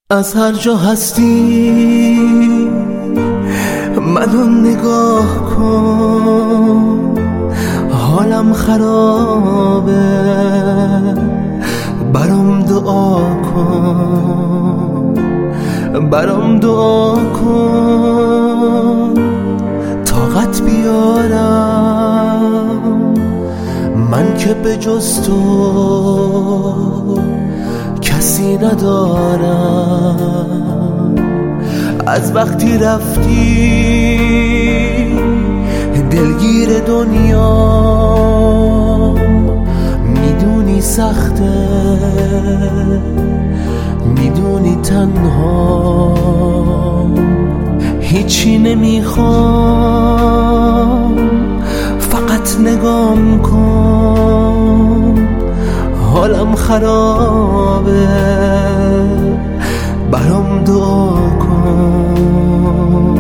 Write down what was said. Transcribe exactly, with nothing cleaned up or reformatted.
از هر جا هستی منو نگاه کن، حالم خرابه، برام دعا کن، برام دعا کن، طاقت بیارم من که به جز تو کسی ندارم. از وقتی رفتی دلگیر دنیا، میدونی سخته، میدونی تنها، هیچی نمیخوام، فقط نگام کن، حالم خرابه، برام دعا کن.